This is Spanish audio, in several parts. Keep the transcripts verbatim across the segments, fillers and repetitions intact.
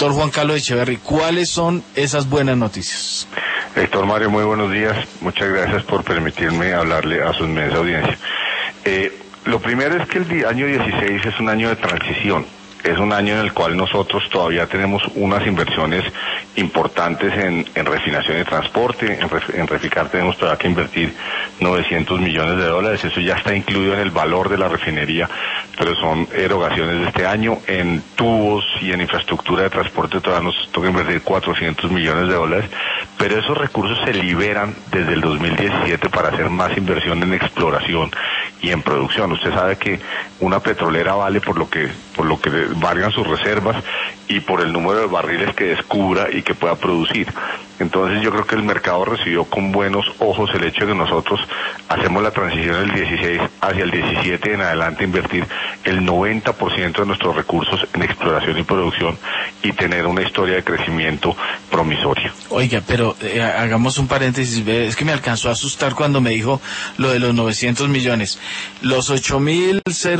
Doctor Juan Carlos Echeverry, ¿cuáles son esas buenas noticias? Héctor Mario, muy buenos días. Muchas gracias por permitirme hablarle a su inmensa audiencia. Eh, lo primero es que el año dieciséis es un año de transición. Es un año en el cual nosotros todavía tenemos unas inversiones importantes en, en refinación y transporte. En, ref, en Reficar tenemos todavía que invertir novecientos millones de dólares. Eso ya está incluido en el valor de la refinería, pero son erogaciones de este año. En tubos y en infraestructura de transporte todavía nos toca invertir cuatrocientos millones de dólares, pero esos recursos se liberan desde el dos mil diecisiete para hacer más inversión en exploración y en producción. Usted sabe que una petrolera vale por lo que, por lo que valgan sus reservas y por el número de barriles que descubra y que pueda producir. Entonces yo creo que el mercado recibió con buenos ojos el hecho de que nosotros hacemos la transición del dieciséis hacia el diecisiete en adelante, invertir el noventa por ciento de nuestros recursos en exploración y producción y tener una historia de crecimiento promisoria. Oiga, pero eh, hagamos un paréntesis, es que me alcanzó a asustar cuando me dijo lo de los novecientos millones. Los ocho mil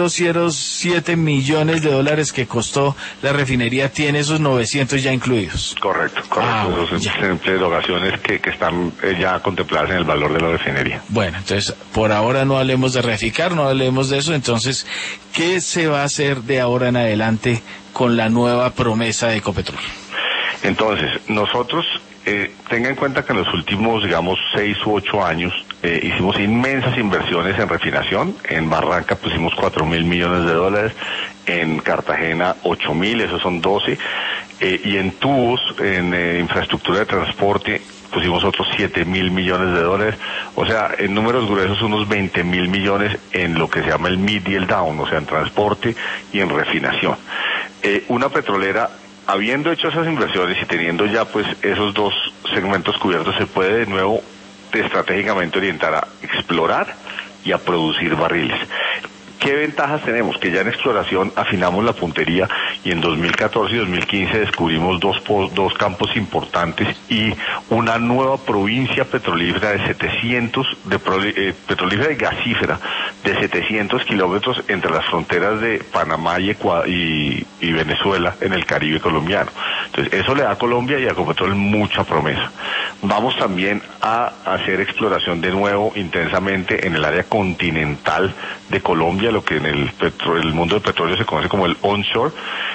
siete millones de dólares que costó la refinería tiene esos novecientos ya incluidos. Correcto, correcto. Ah, Esos erogaciones que, que están eh, ya contempladas en el valor de la refinería. Bueno, entonces, por ahora no hablemos de Reficar, no hablemos de eso. Entonces, ¿qué se va a hacer de ahora en adelante con la nueva promesa de Ecopetrol? Entonces, nosotros, eh, tenga en cuenta que en los últimos, digamos, seis u ocho años, eh, hicimos inmensas inversiones en refinación. En Barranca pusimos cuatro mil millones de dólares, en Cartagena ocho mil, esos son doce, eh, y en tubos, en eh, infraestructura de transporte, pusimos otros siete mil millones de dólares. O sea, en números gruesos unos veinte mil millones en lo que se llama el mid y el down, o sea, en transporte y en refinación. Eh, una petrolera, habiendo hecho esas inversiones y teniendo ya pues esos dos segmentos cubiertos, se puede de nuevo estratégicamente orientar a explorar y a producir barriles. ¿Qué ventajas tenemos? Que ya en exploración afinamos la puntería y en dos mil catorce y dos mil quince descubrimos dos, dos campos importantes y una nueva provincia petrolífera de setecientos, de eh, petrolífera y gasífera de setecientos kilómetros entre las fronteras de Panamá y, y, y Venezuela en el Caribe colombiano. Entonces eso le da a Colombia y a Ecopetrol mucha promesa. Vamos también a hacer exploración de nuevo intensamente en el área continental de Colombia, lo que en el, petro, el mundo del petróleo se conoce como el onshore,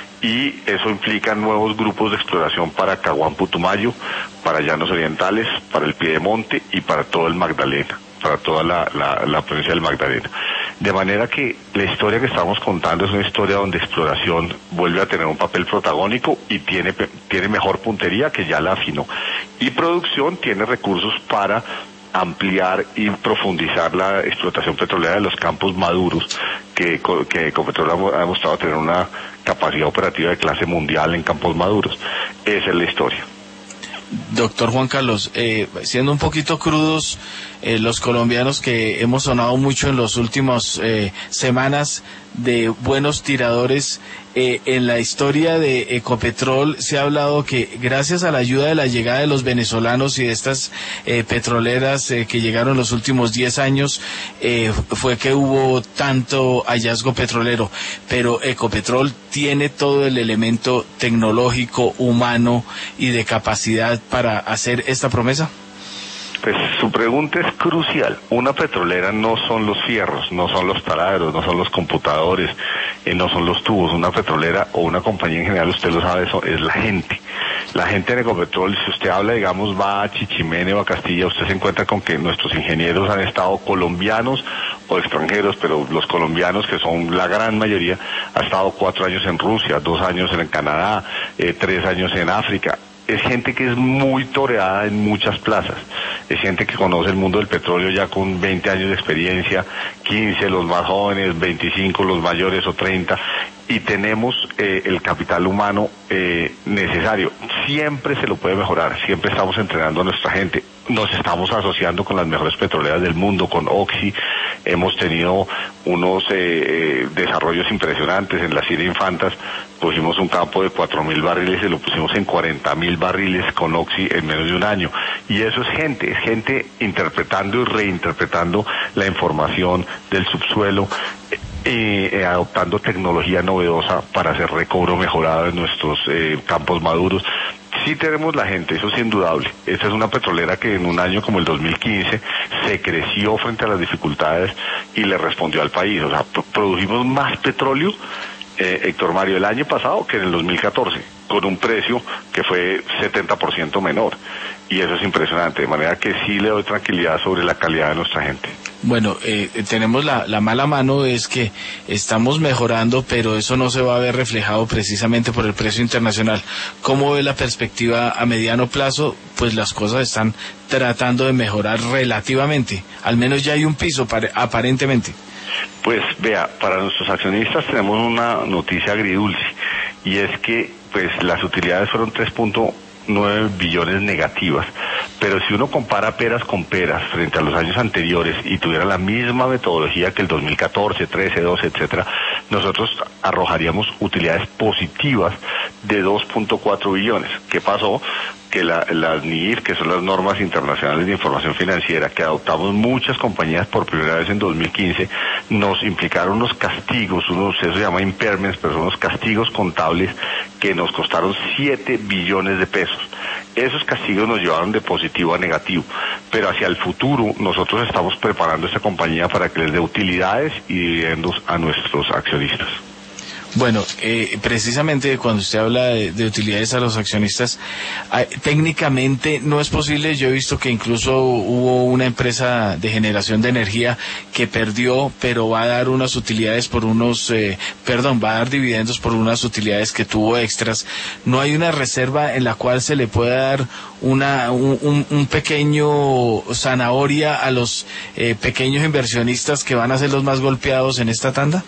y eso implica nuevos grupos de exploración para Caguán, Putumayo, para Llanos Orientales, para el Piedemonte y para todo el Magdalena, para toda la, la, la provincia del Magdalena. De manera que la historia que estamos contando es una historia donde exploración vuelve a tener un papel protagónico y tiene, tiene mejor puntería, que ya la afinó, y producción tiene recursos para ampliar y profundizar la explotación petrolera de los campos maduros, que, que Ecopetrol ha, ha demostrado tener una capacidad operativa de clase mundial en campos maduros. Esa es la historia. Doctor Juan Carlos, eh, siendo un poquito crudos, eh, los colombianos que hemos sonado mucho en las últimas eh, semanas de buenos tiradores, eh, en la historia de Ecopetrol se ha hablado que gracias a la ayuda de la llegada de los venezolanos y de estas eh, petroleras eh, que llegaron los últimos diez años, eh, fue que hubo tanto hallazgo petrolero, pero Ecopetrol tiene todo el elemento tecnológico, humano y de capacidad para hacer esta promesa. Pues su pregunta es crucial. Una petrolera no son los fierros, no son los taladros, no son los computadores, eh, no son los tubos. Una petrolera o una compañía en general, usted lo sabe, eso es la gente. La gente en Ecopetrol, si usted habla, digamos, va a Chichimene o a Castilla, usted se encuentra con que nuestros ingenieros han estado colombianos o extranjeros, pero los colombianos, que son la gran mayoría, ha estado cuatro años en Rusia, dos años en Canadá, eh, tres años en África. Es gente que es muy toreada en muchas plazas. Es gente que conoce el mundo del petróleo ya con veinte años de experiencia, quince los más jóvenes, veinticinco los mayores o treinta, y tenemos eh, el capital humano eh, necesario. Siempre se lo puede mejorar, siempre estamos entrenando a nuestra gente. Nos estamos asociando con las mejores petroleras del mundo, con Oxy. Hemos tenido unos eh, desarrollos impresionantes. En la Sierra Infantas pusimos un campo de cuatro mil barriles y lo pusimos en cuarenta mil barriles con Oxy en menos de un año. Y eso es gente, es gente interpretando y reinterpretando la información del subsuelo. eh, eh, adoptando tecnología novedosa para hacer recobro mejorado en nuestros eh, campos maduros. Sí tenemos la gente, eso es indudable. Esta es una petrolera que en un año como el dos mil quince se creció frente a las dificultades y le respondió al país. O sea, produjimos más petróleo, eh, Héctor Mario, el año pasado que en el dos mil catorce, con un precio que fue setenta por ciento menor. Y eso es impresionante, de manera que sí le doy tranquilidad sobre la calidad de nuestra gente. Bueno, eh, tenemos la, la mala mano es que estamos mejorando, pero eso no se va a ver reflejado precisamente por el precio internacional. ¿Cómo ve la perspectiva a mediano plazo? Pues las cosas están tratando de mejorar relativamente, al menos ya hay un piso aparentemente. Pues vea, para nuestros accionistas tenemos una noticia agridulce, y es que pues las utilidades fueron tres punto nueve billones negativas, pero si uno compara peras con peras frente a los años anteriores y tuviera la misma metodología que el dos mil catorce, trece, doce, etcétera, nosotros arrojaríamos utilidades positivas de dos punto cuatro billones. ¿Qué pasó? Que la, las N I F, que son las normas internacionales de información financiera, que adoptamos muchas compañías por primera vez en dos mil quince, nos implicaron unos castigos, unos, eso se llama impairments, pero son unos castigos contables que nos costaron siete billones de pesos. Esos castigos nos llevaron de positivo a negativo, pero hacia el futuro nosotros estamos preparando esta compañía para que les dé utilidades y dividendos a nuestros accionistas. Bueno, eh, precisamente cuando usted habla de, de utilidades a los accionistas, eh, técnicamente no es posible. Yo he visto que incluso hubo una empresa de generación de energía que perdió, pero va a dar unas utilidades por unos, eh, perdón, va a dar dividendos por unas utilidades que tuvo extras. ¿No hay una reserva en la cual se le pueda dar una un, un pequeño zanahoria a los eh, pequeños inversionistas que van a ser los más golpeados en esta tanda?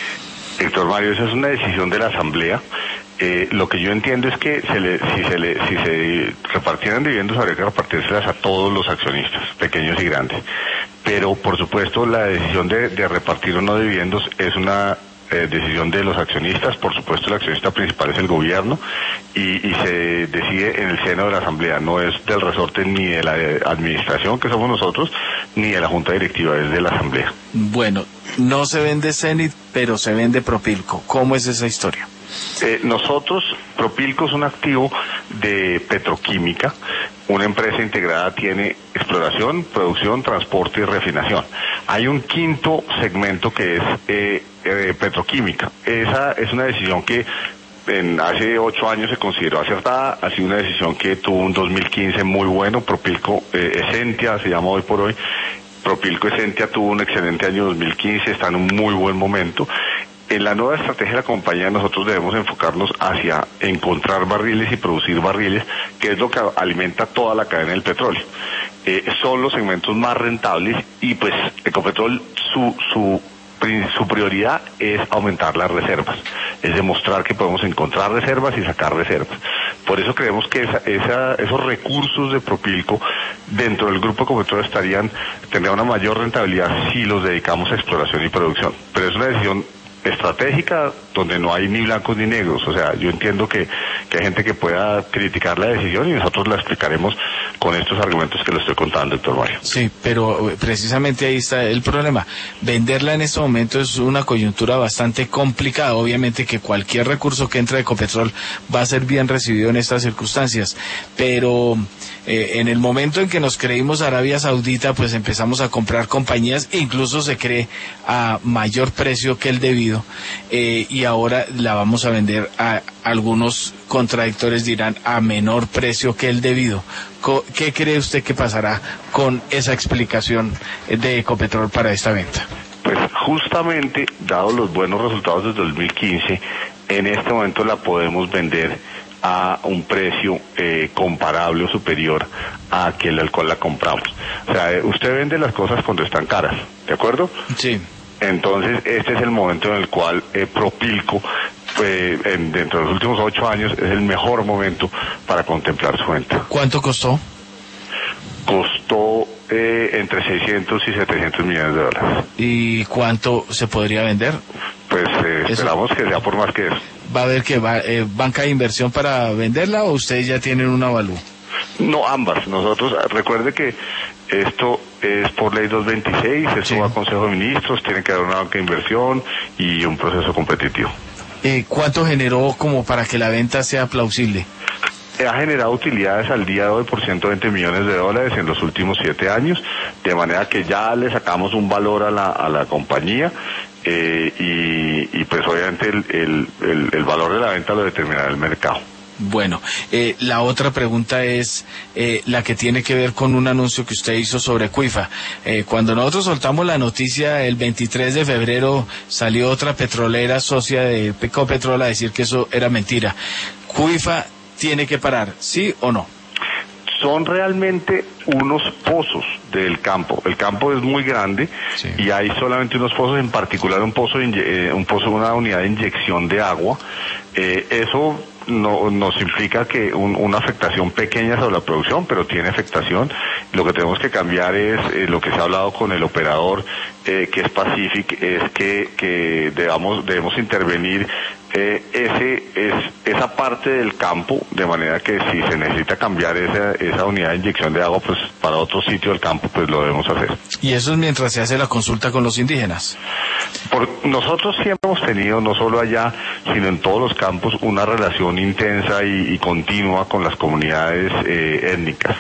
Héctor Mario, esa es una decisión de la Asamblea. Eh, lo que yo entiendo es que se le, si se le, si se repartieran dividendos habría que repartírselas a todos los accionistas, pequeños y grandes. Pero, por supuesto, la decisión de, de repartir o no dividendos es una eh, decisión de los accionistas. Por supuesto, el accionista principal es el gobierno y, y se decide en el seno de la Asamblea. No es del resorte ni de la administración, que somos nosotros, ni de la Junta Directiva, es de la Asamblea. Bueno, no se vende Cenit, pero se vende Propilco. ¿Cómo es esa historia? Eh, nosotros, Propilco es un activo de petroquímica. Una empresa integrada tiene exploración, producción, transporte y refinación. Hay un quinto segmento que es eh, eh, petroquímica. Esa es una decisión que en hace ocho años se consideró acertada. Ha sido una decisión que tuvo un dos mil quince muy bueno. Propilco eh, Esentia se llama hoy por hoy. Propilco Esentia tuvo un excelente año dos mil quince, está en un muy buen momento. En la nueva estrategia de la compañía nosotros debemos enfocarnos hacia encontrar barriles y producir barriles, que es lo que alimenta toda la cadena del petróleo. Eh, son los segmentos más rentables y pues Ecopetrol su su su prioridad es aumentar las reservas, es demostrar que podemos encontrar reservas y sacar reservas. Por eso creemos que esa, esa, esos recursos de Propilco dentro del grupo Ecopetrol estarían, tendrían una mayor rentabilidad si los dedicamos a exploración y producción. Pero es una decisión estratégica donde no hay ni blancos ni negros. O sea, yo entiendo que, que hay gente que pueda criticar la decisión y nosotros la explicaremos con estos argumentos que le estoy contando, doctor Mario. Sí, pero precisamente ahí está el problema. Venderla en este momento es una coyuntura bastante complicada. Obviamente que cualquier recurso que entre de Ecopetrol va a ser bien recibido en estas circunstancias, pero eh, en el momento en que nos creímos Arabia Saudita, pues empezamos a comprar compañías, incluso se cree a mayor precio que el debido, eh, y ahora la vamos a vender a algunos contradictores dirán a menor precio que el debido. ¿Qué cree usted que pasará con esa explicación de Ecopetrol para esta venta? Pues justamente, dado los buenos resultados del dos mil quince, en este momento la podemos vender a un precio eh, comparable o superior a aquel al cual la compramos. O sea, usted vende las cosas cuando están caras, ¿de acuerdo? Sí. Entonces, este es el momento en el cual eh, Propilco, pues, en, dentro de los últimos ocho años, es el mejor momento para contemplar su venta. ¿Cuánto costó? Costó eh, entre seiscientos y setecientos millones de dólares. ¿Y cuánto se podría vender? Pues eh, esperamos que sea por más que eso. ¿Va a haber que va, eh, banca de inversión para venderla o ustedes ya tienen un avalúo? No, ambas. Nosotros, recuerde que esto es por ley doscientos veintiséis, eso sí. va a Consejo de Ministros, tiene que haber una banca de inversión y un proceso competitivo. Eh, ¿Cuánto generó como para que la venta sea plausible? Ha generado utilidades al día de hoy por ciento veinte millones de dólares en los últimos siete años, de manera que ya le sacamos un valor a la, a la compañía eh, y, y pues obviamente el, el, el, el valor de la venta lo determinará el mercado. Bueno, eh, la otra pregunta es eh, la que tiene que ver con un anuncio que usted hizo sobre Cuifa. Eh, cuando nosotros soltamos la noticia, el veintitrés de febrero salió otra petrolera socia de Ecopetrol a decir que eso era mentira. Cuifa tiene que parar, ¿sí o no? Son realmente unos pozos del campo. El campo es muy grande sí. y hay solamente unos pozos, en particular un pozo, de un pozo, una unidad de inyección de agua. Eh, eso no, nos implica que un, una afectación pequeña sobre la producción, pero tiene afectación. Lo que tenemos que cambiar es eh, lo que se ha hablado con el operador, eh, que es Pacific, es que, que debamos, debemos intervenir eh, ese es esa parte del campo, de manera que si se necesita cambiar esa, esa unidad de inyección de agua pues para otro sitio del campo, pues lo debemos hacer. ¿Y eso es mientras se hace la consulta con los indígenas? Por, nosotros siempre hemos tenido, no solo allá, sino en todos los campos, una relación intensa y, y continua con las comunidades eh, étnicas.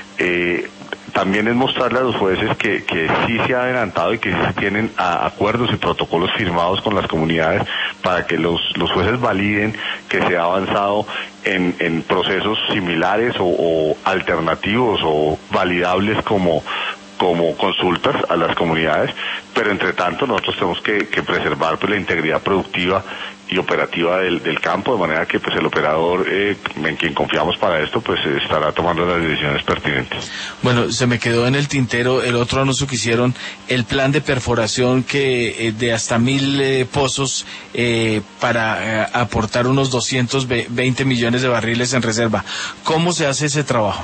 Eh, También es mostrarle a los jueces que, que sí se ha adelantado y que sí se tienen a, acuerdos y protocolos firmados con las comunidades para que los, los jueces validen que se ha avanzado en, en procesos similares o, o alternativos o validables como como consultas a las comunidades, pero entre tanto nosotros tenemos que, que preservar pues la integridad productiva y operativa del, del campo, de manera que pues el operador eh, en quien confiamos para esto pues estará tomando las decisiones pertinentes. Bueno, se me quedó en el tintero el otro anuncio que hicieron, el plan de perforación que eh, de hasta mil eh, pozos eh, para eh, aportar unos doscientos veinte millones de barriles en reserva. ¿Cómo se hace ese trabajo?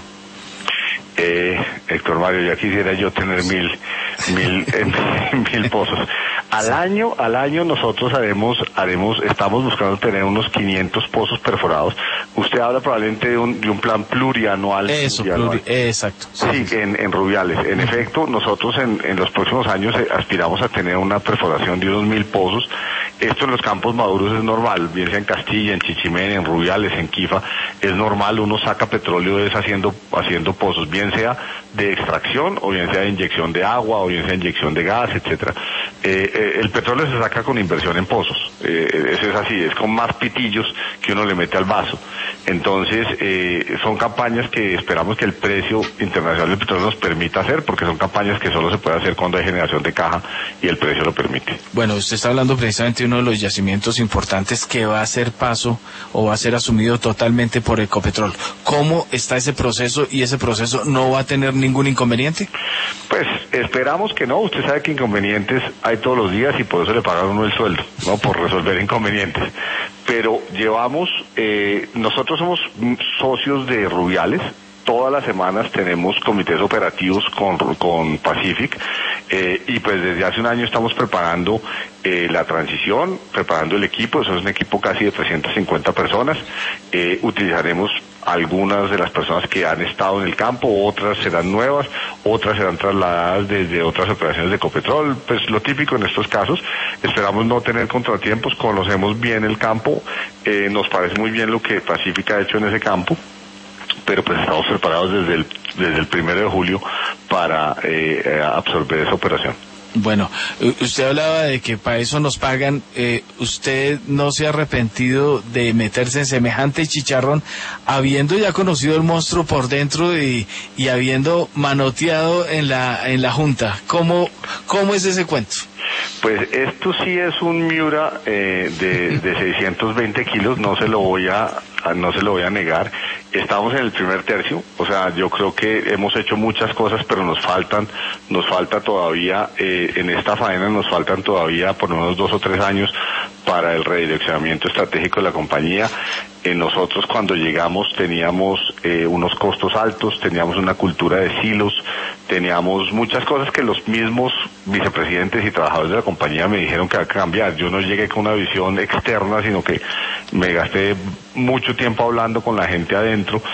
Eh, Héctor Mario, ya quisiera yo tener mil, mil, mil pozos. Al año, al año nosotros haremos, haremos, estamos buscando tener unos quinientos pozos perforados. Usted habla probablemente de un, de un plan plurianual. Eso, pluri, exacto. Sí, sí, en, en Rubiales. En efecto, nosotros en, en los próximos años aspiramos a tener una perforación de unos mil pozos. Esto en los campos maduros es normal, bien sea en Castilla, en Chichimén, en Rubiales, en Quifa, es normal, uno saca petróleo es haciendo, haciendo pozos, bien sea de extracción, o bien sea de inyección de agua, o bien sea de inyección de gas, etcétera. Eh, eh, el petróleo se saca con inversión en pozos, eh, eso es así, es con más pitillos que uno le mete al vaso. Entonces, eh, son campañas que esperamos que el precio internacional del petróleo nos permita hacer, porque son campañas que solo se puede hacer cuando hay generación de caja y el precio lo permite. Bueno, usted está hablando precisamente de uno de los yacimientos importantes que va a ser paso o va a ser asumido totalmente por Ecopetrol. ¿Cómo está ese proceso y ese proceso no va a tener ningún inconveniente? Pues esperamos que no. Usted sabe que inconvenientes hay todos los días y por eso le pagan uno el sueldo, ¿no? Por resolver inconvenientes. Pero llevamos, eh, nosotros somos socios de Rubiales. Todas las semanas tenemos comités operativos con, con Pacific eh, y pues desde hace un año estamos preparando eh, la transición, preparando el equipo. Eso es un equipo casi de trescientas cincuenta personas. Eh, utilizaremos algunas de las personas que han estado en el campo, otras serán nuevas, otras serán trasladadas desde otras operaciones de Ecopetrol, pues lo típico en estos casos. Esperamos no tener contratiempos, conocemos bien el campo, eh, nos parece muy bien lo que Pacific ha hecho en ese campo, pero pues estamos preparados desde el, desde el primero de julio para eh, absorber esa operación. Bueno, usted hablaba de que para eso nos pagan. Eh, ¿Usted no se ha arrepentido de meterse en semejante chicharrón, habiendo ya conocido el monstruo por dentro y, y habiendo manoteado en la en la Junta? ¿Cómo, cómo es ese cuento? Pues esto sí es un Miura eh, de, de seiscientos veinte kilos, no se lo voy a no se lo voy a negar. Estamos en el primer tercio, o sea, yo creo que hemos hecho muchas cosas, pero nos faltan, nos falta todavía, eh, en esta faena nos faltan todavía por unos dos o tres años para el redireccionamiento estratégico de la compañía. Eh, nosotros cuando llegamos teníamos eh, unos costos altos, teníamos una cultura de silos, teníamos muchas cosas que los mismos vicepresidentes y trabajadores de la compañía me dijeron que había que cambiar. Yo no llegué con una visión externa, sino que me gasté mucho tiempo hablando con la gente adentro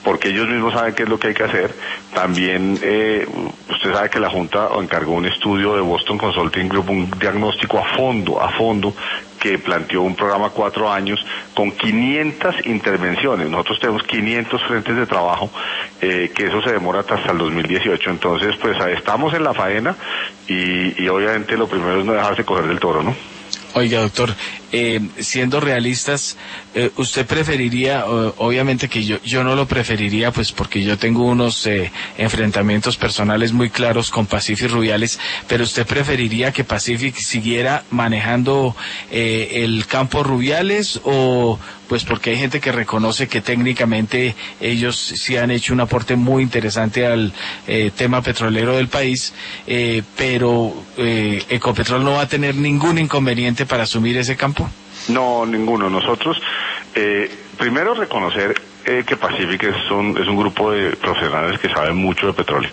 porque ellos mismos saben qué es lo que hay que hacer. También eh, usted sabe que la Junta encargó un estudio de Boston Consulting Group, un diagnóstico a fondo, a fondo, que planteó un programa cuatro años con quinientas intervenciones. Nosotros tenemos quinientos frentes de trabajo, eh, que eso se demora hasta el dos mil dieciocho. Entonces, pues estamos en la faena y, y obviamente lo primero es no dejarse coger del toro, ¿no? Oiga, doctor, eh, siendo realistas, eh, ¿usted preferiría, uh, obviamente que yo yo no lo preferiría, pues porque yo tengo unos eh, enfrentamientos personales muy claros con Pacific Rubiales, pero usted preferiría que Pacific siguiera manejando eh, el campo Rubiales, o pues porque hay gente que reconoce que técnicamente ellos sí han hecho un aporte muy interesante al eh, tema petrolero del país, eh, pero eh, Ecopetrol no va a tener ningún inconveniente para asumir ese campo? No, ninguno. Nosotros, eh, primero reconocer eh, que Pacific es un, es un grupo de profesionales que saben mucho de petróleo.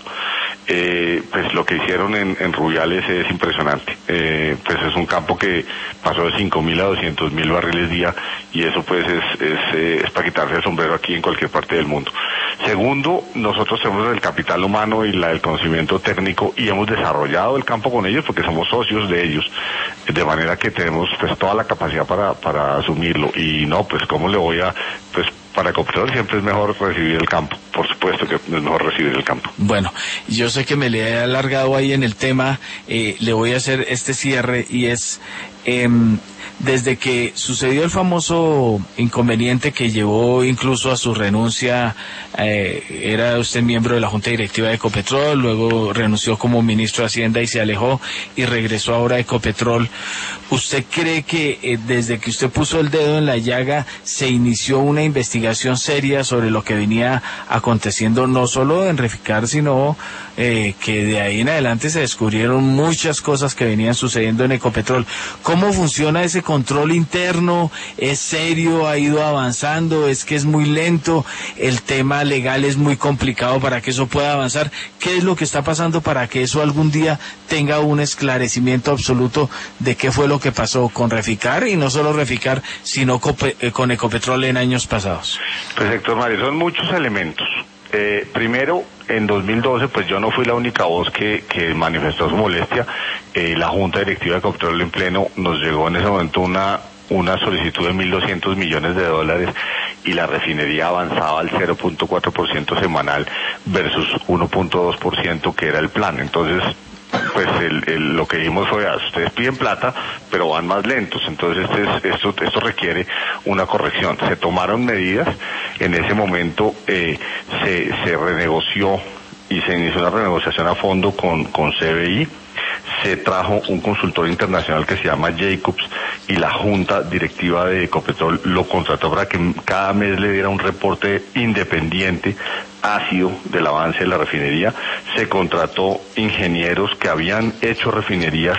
Eh, pues lo que hicieron en, en Rubiales es impresionante. Eh, pues es un campo que pasó de cinco mil a doscientos mil barriles día, y eso pues es, es, eh, es para quitarse el sombrero aquí en cualquier parte del mundo. Segundo, nosotros tenemos el capital humano y la, el conocimiento técnico, y hemos desarrollado el campo con ellos porque somos socios de ellos, de manera que tenemos pues toda la capacidad para, para asumirlo. Y no, pues cómo le voy a, pues para Ecopetrol siempre es mejor recibir el campo, por supuesto que es mejor recibir el campo. Bueno, yo sé que me le he alargado ahí en el tema, eh, le voy a hacer este cierre, y es, eh, desde que sucedió el famoso inconveniente que llevó incluso a su renuncia, eh, era usted miembro de la Junta Directiva de Ecopetrol, luego renunció como ministro de Hacienda y se alejó, y regresó ahora a Ecopetrol. ¿Usted cree que eh, desde que usted puso el dedo en la llaga se inició una investigación seria sobre lo que venía aconteciendo, no solo en Reficar, sino eh, que de ahí en adelante se descubrieron muchas cosas que venían sucediendo en Ecopetrol? ¿Cómo funciona ese control interno? ¿Es serio? ¿Ha ido avanzando? ¿Es que es muy lento? ¿El tema legal es muy complicado para que eso pueda avanzar? ¿Qué es lo que está pasando para que eso algún día tenga un esclarecimiento absoluto de qué fue lo que pasó con Reficar, y no solo Reficar, sino con Ecopetrol en años pasados? Pues Héctor Mario, son muchos elementos. Eh, primero, en dos mil doce, pues yo no fui la única voz que, que manifestó su molestia. Eh, la Junta Directiva de Ecopetrol en pleno nos llegó en ese momento una una solicitud de mil doscientos millones de dólares, y la refinería avanzaba al cero punto cuatro por ciento semanal versus uno punto dos por ciento que era el plan. Entonces, pues el, el, lo que dijimos fue, ah, ustedes piden plata, pero van más lentos. Entonces este es, esto, esto requiere una corrección. Se tomaron medidas. En ese momento eh, se, se renegoció y se inició una renegociación a fondo con, con C B I. Se trajo un consultor internacional que se llama Jacobs, y la Junta Directiva de Ecopetrol lo contrató para que cada mes le diera un reporte independiente, ácido, del avance de la refinería. Se contrató ingenieros que habían hecho refinerías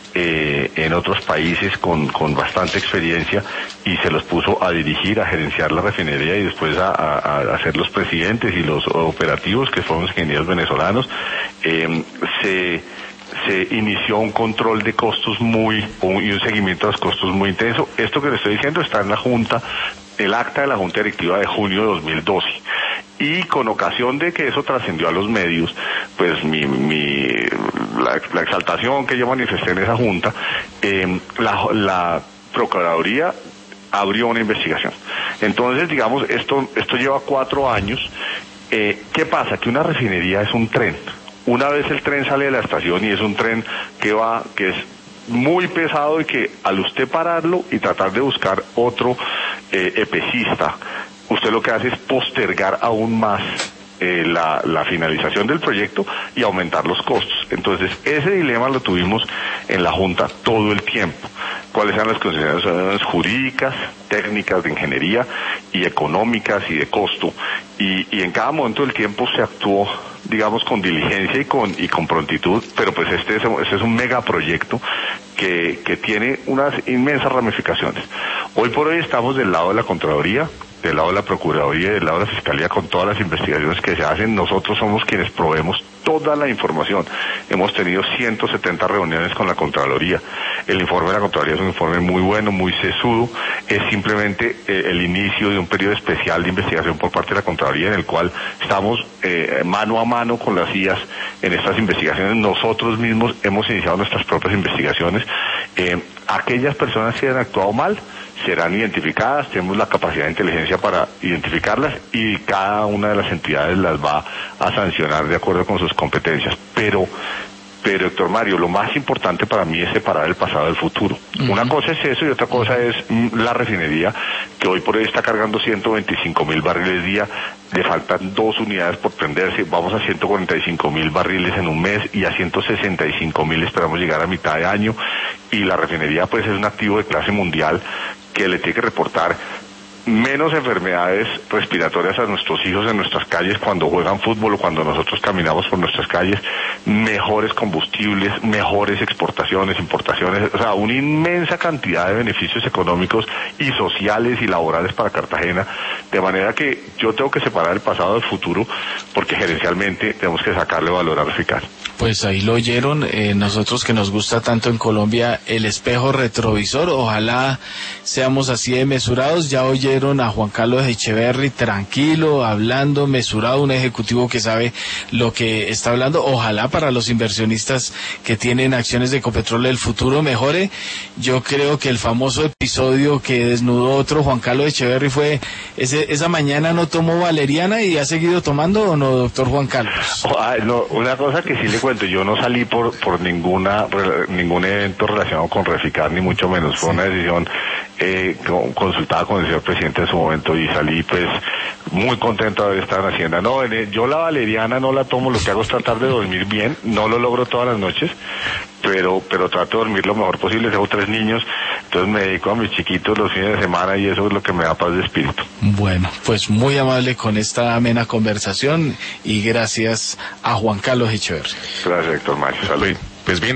eh, en otros países con, con bastante experiencia, y se los puso a dirigir, a gerenciar la refinería, y después a, a, a ser los presidentes y los operativos, que fueron ingenieros venezolanos. Eh, se se inició un control de costos muy, y un seguimiento de los costos muy intenso. Esto que le estoy diciendo está en la Junta, el acta de la Junta Directiva de junio de dos mil doce. Y con ocasión de que eso trascendió a los medios, pues mi, mi, la, la exaltación que yo manifesté en esa Junta, eh, la, la Procuraduría abrió una investigación. Entonces, digamos, esto, esto lleva cuatro años. Eh, ¿qué pasa? Que una refinería es un tren. Una vez el tren sale de la estación, y es un tren que va, que es muy pesado, y que al usted pararlo y tratar de buscar otro eh, epecista, usted lo que hace es postergar aún más eh, la, la finalización del proyecto y aumentar los costos. Entonces, ese dilema lo tuvimos en la Junta todo el tiempo. ¿Cuáles eran las consideraciones jurídicas, técnicas, de ingeniería y económicas y de costo? Y, y en cada momento del tiempo se actuó, digamos, con diligencia y con y con prontitud, pero pues este es, este es un megaproyecto que, que tiene unas inmensas ramificaciones. Hoy por hoy estamos del lado de la Contraloría. del lado de la Procuraduría y del lado de la Fiscalía, con todas las investigaciones que se hacen, nosotros somos quienes proveemos toda la información. Hemos tenido ciento setenta reuniones con la Contraloría. El informe de la Contraloría es un informe muy bueno, muy sesudo. Es simplemente eh, el inicio de un periodo especial de investigación por parte de la Contraloría, en el cual estamos eh, mano a mano con las I A S en estas investigaciones. Nosotros mismos hemos iniciado nuestras propias investigaciones. Eh, aquellas personas que han actuado mal serán identificadas, tenemos la capacidad de inteligencia para identificarlas y cada una de las entidades las va a sancionar de acuerdo con sus competencias. Pero, pero doctor Mario, lo más importante para mí es separar el pasado del futuro. Uh-huh. Una cosa es eso y otra cosa es la refinería, que hoy por hoy está cargando ciento veinticinco mil barriles día, le faltan dos unidades por prenderse, vamos a ciento cuarenta y cinco mil barriles en un mes y a ciento sesenta y cinco mil esperamos llegar a mitad de año, y la refinería pues es un activo de clase mundial que le tiene que reportar menos enfermedades respiratorias a nuestros hijos en nuestras calles cuando juegan fútbol o cuando nosotros caminamos por nuestras calles, mejores combustibles, mejores exportaciones, importaciones, o sea, una inmensa cantidad de beneficios económicos y sociales y laborales para Cartagena, de manera que yo tengo que separar el pasado del futuro, porque gerencialmente tenemos que sacarle valor a Reficar. Pues ahí lo oyeron, eh, nosotros que nos gusta tanto en Colombia el espejo retrovisor, ojalá seamos así de mesurados. Ya oyeron a Juan Carlos Echeverry, tranquilo, hablando, mesurado, un ejecutivo que sabe lo que está hablando. Ojalá para los inversionistas que tienen acciones de Ecopetrol el futuro mejore. Yo creo que el famoso episodio que desnudó otro Juan Carlos Echeverry fue, ese, esa mañana no tomó valeriana y ha seguido tomando, ¿o no, doctor Juan Carlos? Oh, ah, no, una cosa que sí le cuento, yo no salí por por ninguna ningún evento relacionado con Reficar, ni mucho menos. Fue sí. una decisión eh, consultada con el señor presidente en su momento y salí pues muy contento de haber estado en Hacienda. No, yo la valeriana no la tomo, lo que hago es tratar de dormir bien, no lo logro todas las noches, pero pero trato de dormir lo mejor posible. Tengo tres niños, entonces me dedico a mis chiquitos los fines de semana y eso es lo que me da paz de espíritu. Bueno, pues muy amable con esta amena conversación y gracias a Juan Carlos Echeverry. Gracias, Héctor Mario. Salud. Pues bien.